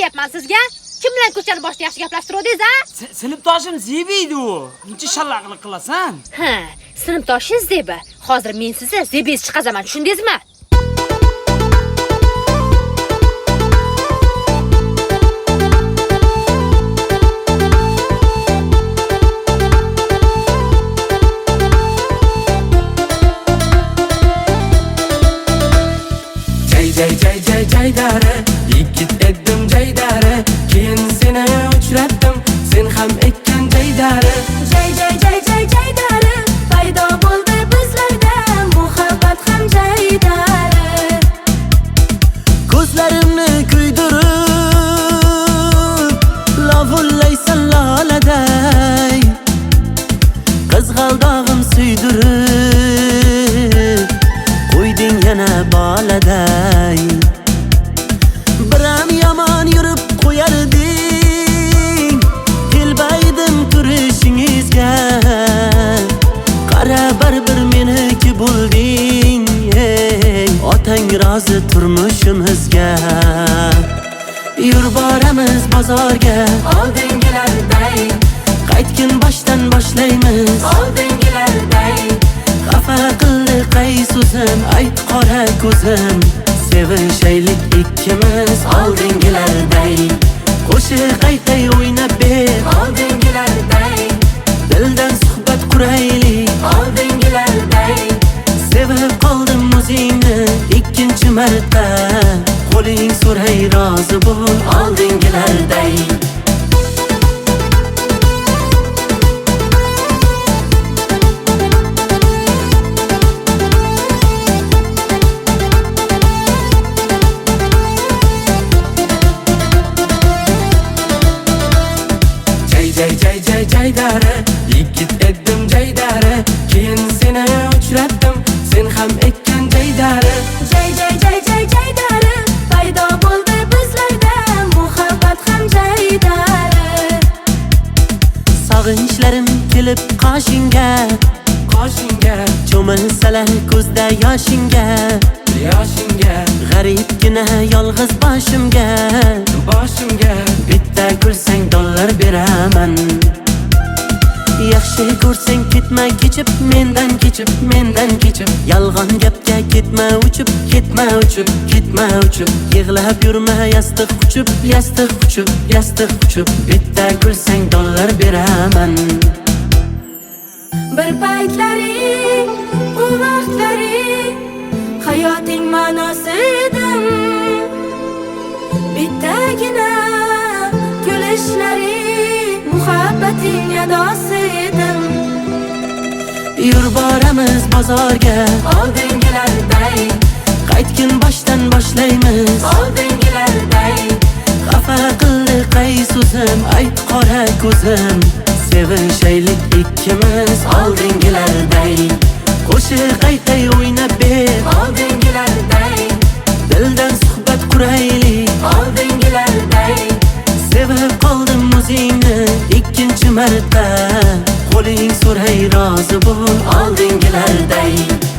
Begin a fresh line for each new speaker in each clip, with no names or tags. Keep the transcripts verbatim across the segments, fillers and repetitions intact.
deyapman sizga? Kim bilan ko'chani boshida yaxshi gaplashtirdingiz, a?
Sinfdoshim Zebi edi u. Uncha shallaqlik qilasan?
Ha, sinfdoshingiz Zebi. Hozir men sizni Zebingiz chiqazaman, tushundingizmi?
Jay jay jay jaydari, yigit edim jaydari, keyin seni uchratdim, sen ham ekkan jaydari.
Jay jay jay jay jaydari, paydo bo'ldi bizlarda muhabbat ham jaydari.
Ko'zlarimni kuydirib, lovullaysan loladay, qizg'aldog'im suydirib, qo'yding yana boladay. Biram yomon yurib qo'yarding, kelbaydim turishingizga. Qara baribir meniki bo'lding, ey otang rozi turmushimizga. Yur boramiz bozorga,
Oldingilarday,
qaytgin boshdan boshlaymiz.
oldingilarday,
Xafa qildi qaysuzim, ayt qora ko'zim. Sevishaylik ikkimiz oldingilarday, qo'shiq aytay o'ynab ber.
oldingilarday,
Dildan suhbat quraylik,
oldingilarday,
sevib qoldim o'zingni ikkinchi marta. Qo'ling so'ray rozi bo'l oldingilarday.
Jay jay jay jaydari, yigit edim jaydari, keyin seni uchratdim, sen ham ekkan jaydari.
jay jay jay jay jaydari, paydo bo'ldi bizlarda muhabbat ham jaydari.
Sog'inchlarim kelib qoshingga,
Qoshingga,
cho'milsalar ko'zda yoshingga.
yoshingga,
G'aribgina yolg'iz boshimga,
boshimga.
bitta kulsang dollar beraman. Yaxshi ko'rsang ketma kechib, mendan kechib, mendan kechib. Yolg'on gapga ketma uchib, ketma uchib, ketma uchib. Yig'lab yurma yastiq quchib, yastiq quchib, yastiq quchib. Bitta kulsang dollar beraman.
Bir paytlaring, u vaqtlaring, hayoting ma'nosi edim. Bittagina kulishlaring, muhabbating adosi edim.
Yur boramiz bozorga,
Oldingilarday,
qaytgin boshdan boshlaymiz.
oldingilarday,
Xafa qildi qaysuzim, ayt qora ko'zim. Sevishaylik ikkimiz oldingilarday, qo'shiq aytay o'ynab ber.
oldingilarday,
Dildan suhbat quraylik,
oldingilarday,
sevib qoldim o'zingni ikkinchi marta. Qo'ling so'ray rozi bo'l oldingilarday.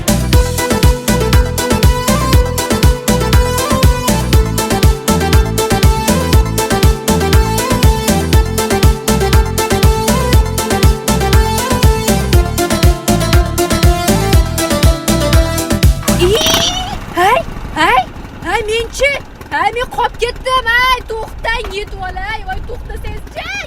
Hay, hay, hay menchi. Hay men qolib ketdim. Hay, to'xtang, yetib olay. Voy, to'xtasangiz-chi.